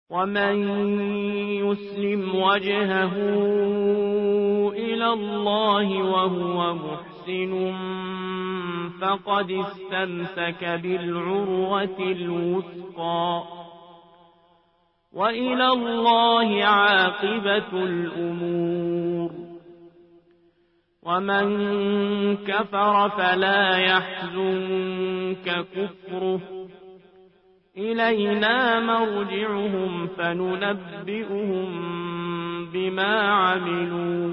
ومن يسلم وجهه إلى الله وهو محسن فقد استمسك بالعروة الوثقى وإلى الله عاقبة الأمور. ومن كفر فلا يحزنك كفره إلينا مرجعهم فننبئهم بما عملوا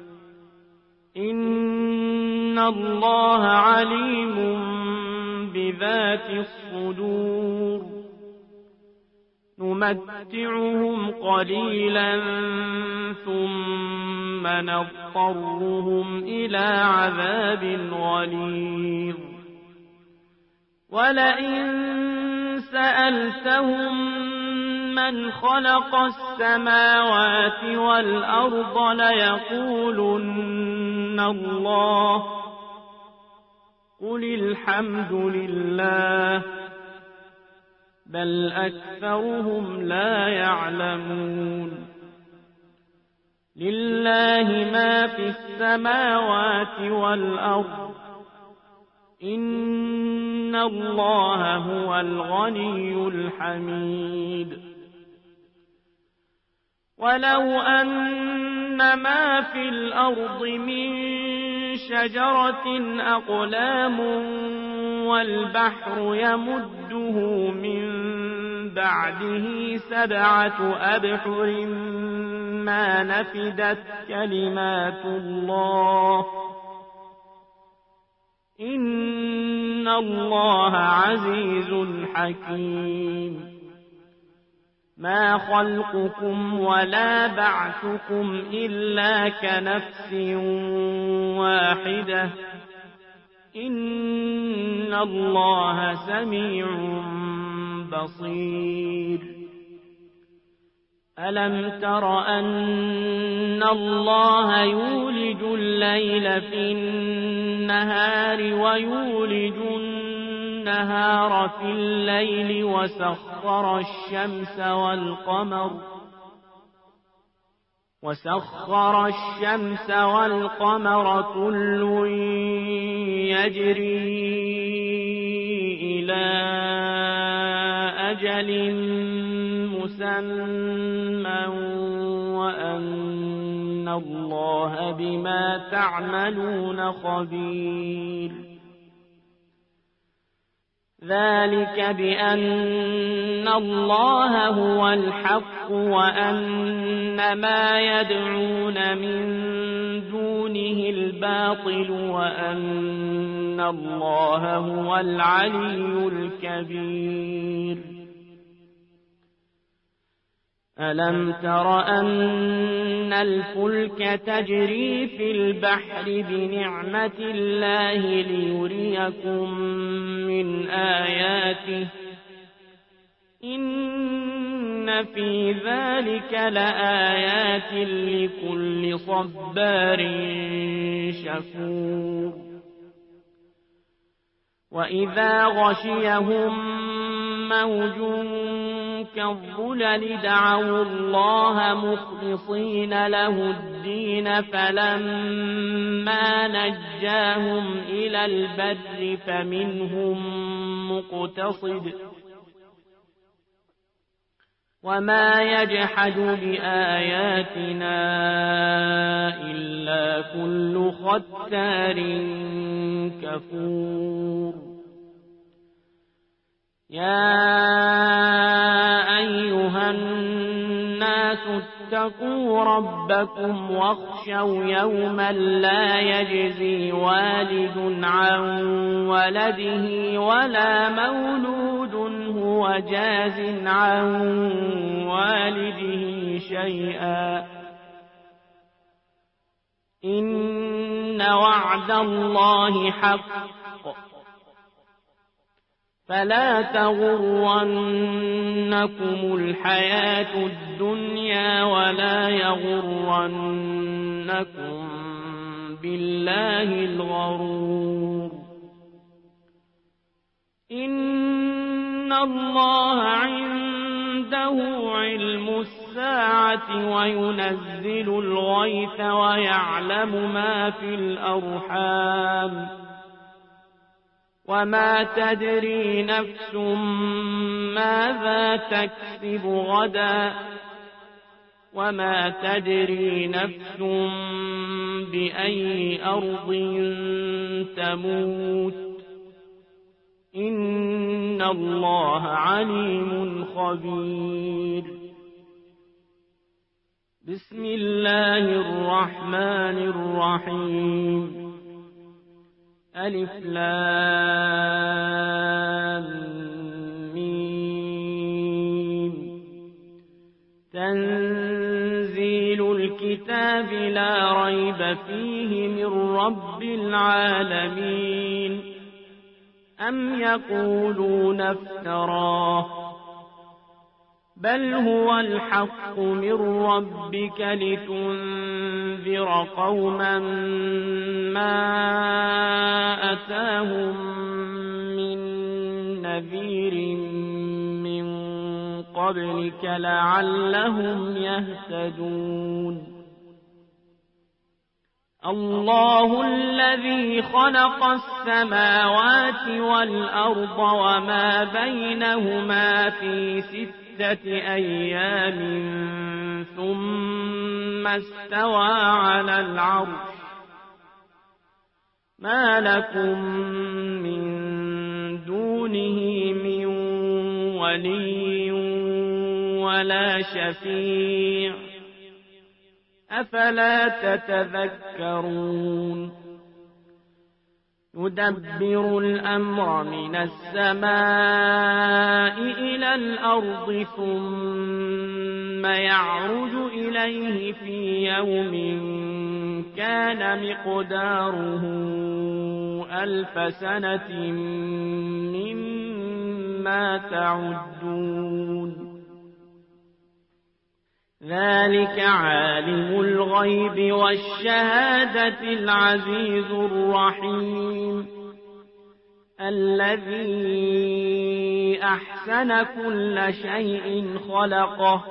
إن الله عليم بذات الصدور. نمتعهم قليلا ثم نضطرهم إلى عذاب غليظ. ولئن سألتهم من خلق السماوات والأرض ليقولن الله قل الحمد لله بل أكثرهم لا يعلمون. لله ما في السماوات والأرض إن الله هو الغني الحميد. ولو أن ما في الأرض من شجرة أقلام والبحر يمده من بعده 7 أبحر ما نفدت كلمات الله إن الله عزيز حكيم. ما خلقكم ولا بعثكم إلا كنفس واحدة إن الله سميع بصير. ألم تر أن الله يولج الليل في النهار ويولج النهار في الليل وسخر الشمس والقمر كل يجري إلى أجل مسمى وأن الله بما تعملون خبير. ذلك بأن الله هو الحق وأن ما يدعون من دونه الباطل وأن الله هو العلي الكبير. ألم تر أن الفلك تجري في البحر بنعمة الله ليريكم من آياته إن في ذلك لآيات لكل صبار شكور. وإذا غشيهم موج كالظلل دعوا الله مخلصين له الدين فلما نجاهم إلى البر فمنهم مقتصد وما يجحد بآياتنا إلا كل ختار كفور. يا أيها الناس اتقوا ربكم واخشوا يوما لا يجزي والد عن ولده ولا مولود هو جاز عن والده شيئا إن وعد الله حق فلا تغرنكم الحياة الدنيا ولا يغرنكم بالله الغرور. إن الله عنده عنده علم الساعة وينزل الغيث ويعلم ما في الأرحام وما تدري نفس ماذا تكسب غدا وما تدري نفس بأي أرض تموت إن الله عليم خبير. بسم الله الرحمن الرحيم. ألف لام ميم. تنزيل الكتاب لا ريب فيه من رب العالمين. أم يقولون افتراه بل هو الحق من ربك لتنذر قوما ما أتاهم من نذير من قبلك لعلهم يهتدون. الله الذي خلق السماوات والأرض وما بينهما في 6 أيام ثم استوى على العرش. ما لكم من دونه من ولي ولا شفيع أفلا تتذكرون. يدبر الأمر من السماء إلى الأرض ثم يعرج إليه في يوم كان مقداره 1000 سنة مما تعدون. ذلك عالم الغيب والشهادة العزيز الرحيم الذي أحسن كل شيء خلقه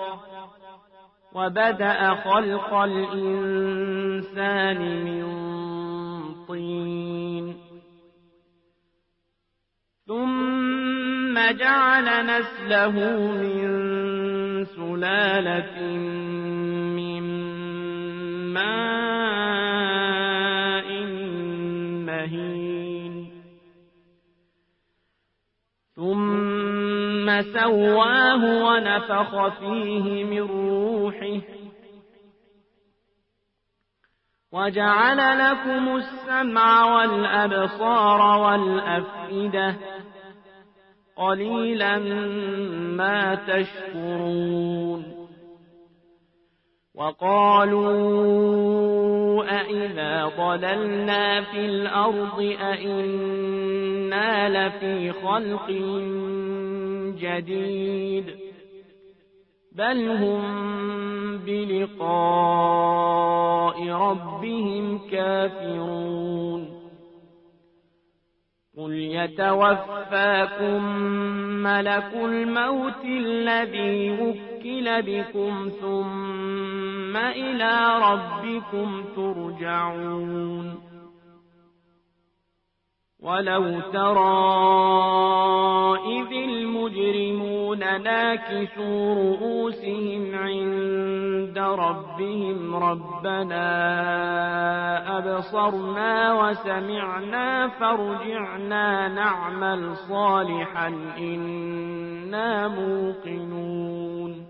وبدأ خلق الإنسان من طين ثم جعل نسله من سلالة من ماء مهين ثم سواه ونفخ فيه من روحه وجعل لكم السمع والأبصار والأفئدة قليلا ما تشكرون. وقالوا أئذا ضللنا في الأرض أئنا لفي خلق جديد بل هم بلقاء ربهم كافرون. قل يتوفاكم ملك الموت الذي وكل بكم ثم إلى ربكم ترجعون. ولو ترى إذ المجرمون ناكسوا رؤوسهم عند ربهم ربنا أبصرنا وسمعنا فارجعنا نعمل صالحا إنا موقنون.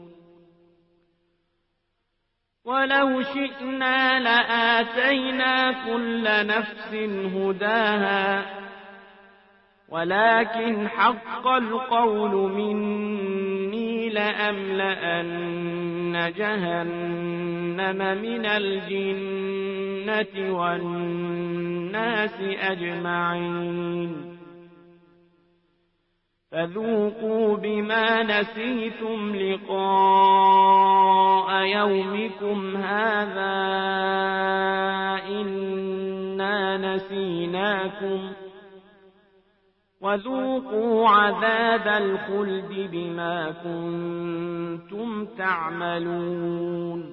ولو شئنا لآتينا كل نفس هداها ولكن حق القول مني لأملأن جهنم من الجنة والناس أجمعين. فذوقوا بما نسيتم لقاء يومكم هذا إنا نسيناكم وذوقوا عذاب الخلد بما كنتم تعملون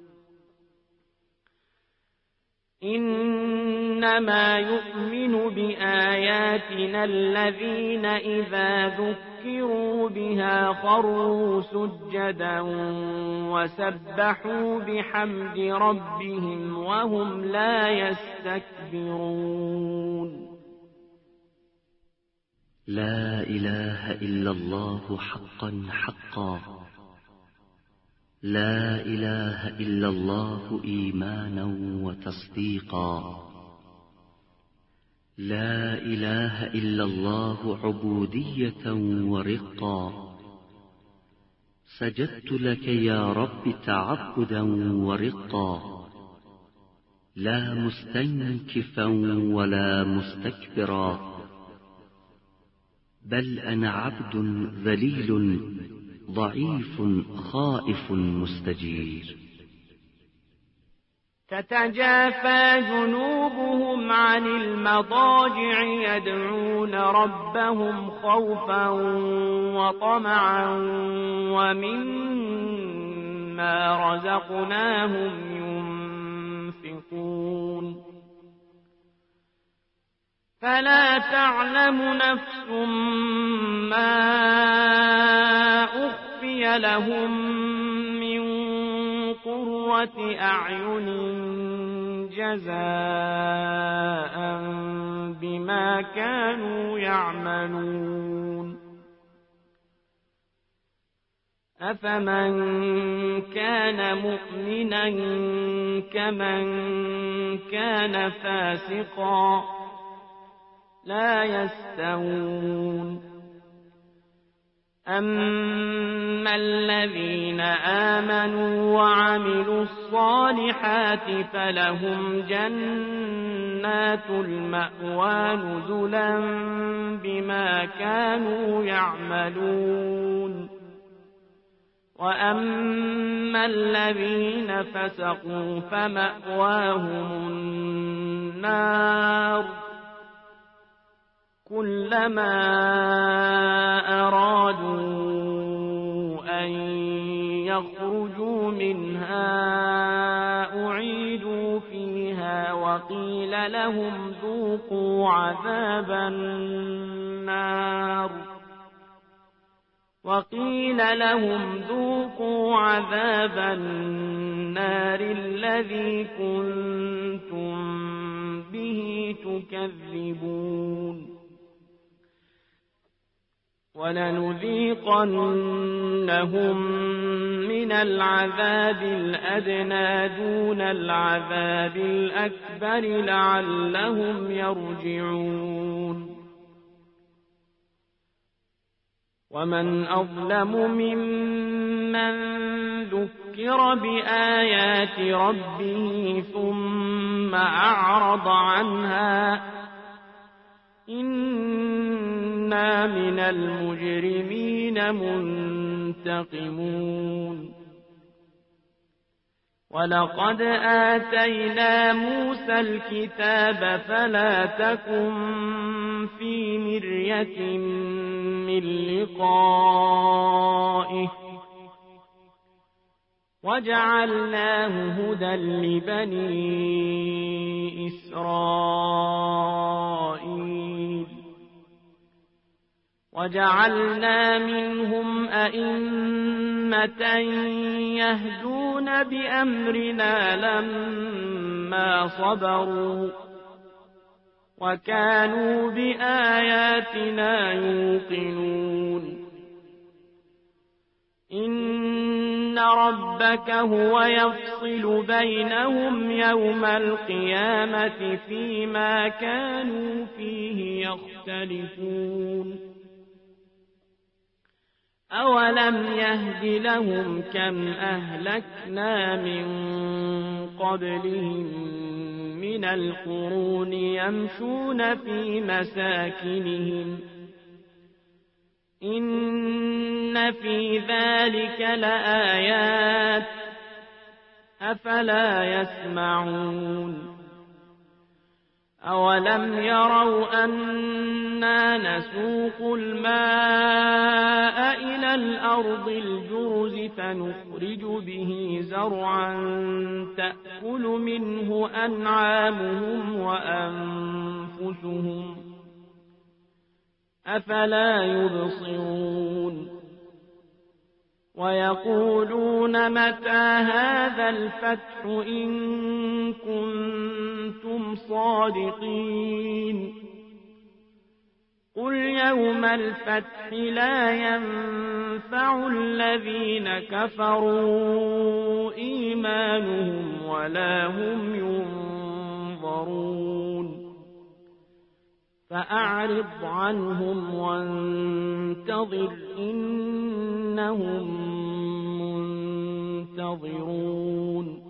إنما يؤمن بآياتنا الذين إذا ذكروا بها خروا سجدا وسبحوا بحمد ربهم وهم لا يستكبرون لا إله إلا الله حقا حقا، لا إله إلا الله إيمانا وتصديقا، لا إله إلا الله عبودية ورقا. سجدت لك يا رب تعبدا ورقا، لا مستنكفا ولا مستكبرا، بل أنا عبد ذليل ضعيف خائف مستجير. تتجافى جنوبهم عن المضاجع يدعون ربهم خوفا وطمعا ومما رزقناهم ينفقون فلا تعلم نفس ما أخفي لهم من قرة أعين جزاء بما كانوا يعملون أفمن كان مؤمنا كمن كان فاسقا لا يستوون أما الذين آمنوا وعملوا الصالحات فلهم جنات المأوى نزلا بما كانوا يعملون وأما الذين فسقوا فمأواهم النار كلما أرادوا أن يخرجوا منها أعيدوا فيها وقيل لهم ذوقوا عذاب النار الذي كنتم به تكذبون ولنذيقنهم من العذاب الأدنى دون العذاب الأكبر لعلهم يرجعون ومن أظلم ممن ذكر بآيات ربه ثم أعرض عنها إنا من المجرمين منتقمون ولقد آتينا موسى الكتاب فلا تكن في مرية من لقائه وجعلناه هدى لبني إسرائيل وجعلنا منهم أئمة يهدون بأمرنا لما صبروا وكانوا بآياتنا يوقنون إن ربك هو يفصل بينهم يوم القيامة فيما كانوا فيه يختلفون أولم يهد لهم كم أهلكنا من قبلهم من القرون يمشون في مساكنهم إن في ذلك لآيات أفلا يسمعون أولم يروا أنا نسوق الماء إلى الأرض الجرز فنخرج به زرعا تأكل منه أنعامهم وأنفسهم أفلا يبصرون ويقولون متى هذا الفتح إن كنتم صادقين قل يوم الفتح لا ينفع الذين كفروا إيمانهم ولا هم ينظرون فأعرض عنهم وانتظر إنهم منتظرون